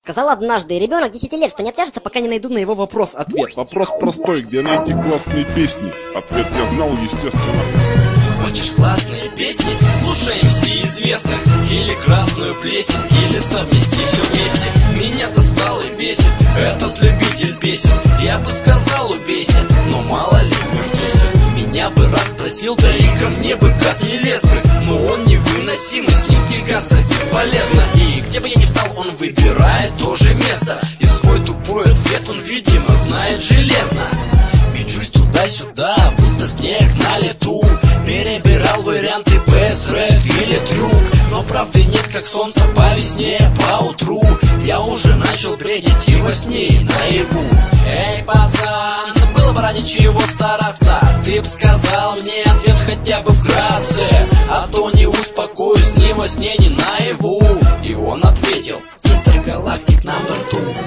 Сказал однажды ребенок 10 лет, что не отвяжется, пока не найду на его вопрос ответ. Вопрос простой, где найти классные песни? Ответ я знал, естественно. Хочешь классные песни? Слушаем все известных. Или красную плесень, или совмести все вместе. Меня достал и бесит этот любитель песен. Я бы сказал, убейся, но мало ли вертелся. Меня бы раз спросил, да и ко мне бы как не лез бы. Но он невыносимый, с ним тягаться бесполезно. И где бы я ни встал, он выбирает то же место. И свой тупой ответ он, видимо, знает железно. Мечусь туда-сюда, будто снег на лету. Перебирал варианты рэк или трюк. Но правды нет, как солнце по весне, по утру. Я уже начал бредить и во сне, и наяву. Эй, пацан, было бы ради чего стараться. Ты б сказал мне ответ хотя бы вкратце. А то не успокоюсь ни во сне, ни наяву. И он ответил: интергалактик на борту.